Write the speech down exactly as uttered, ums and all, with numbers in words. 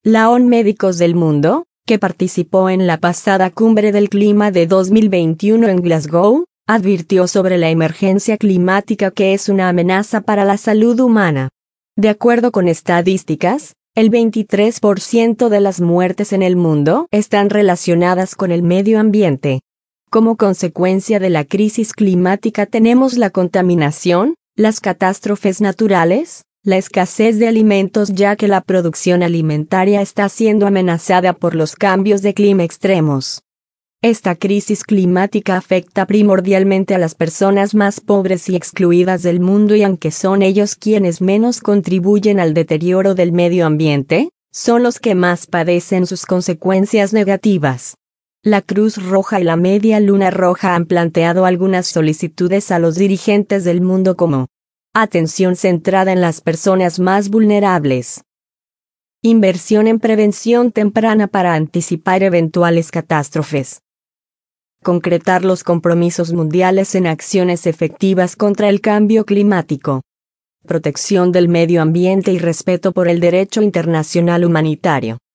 La O N G Médicos del Mundo, que participó en la pasada Cumbre del Clima de dos mil veintiuno en Glasgow, advirtió sobre la emergencia climática que es una amenaza para la salud humana. De acuerdo con estadísticas, el veintitrés por ciento de las muertes en el mundo están relacionadas con el medio ambiente. Como consecuencia de la crisis climática tenemos la contaminación, las catástrofes naturales, la escasez de alimentos ya que la producción alimentaria está siendo amenazada por los cambios de clima extremos. Esta crisis climática afecta primordialmente a las personas más pobres y excluidas del mundo y aunque son ellos quienes menos contribuyen al deterioro del medio ambiente, son los que más padecen sus consecuencias negativas. La Cruz Roja y la Media Luna Roja han planteado algunas solicitudes a los dirigentes del mundo como atención centrada en las personas más vulnerables. Inversión en prevención temprana para anticipar eventuales catástrofes. Concretar los compromisos mundiales en acciones efectivas contra el cambio climático. Protección del medio ambiente y respeto por el derecho internacional humanitario.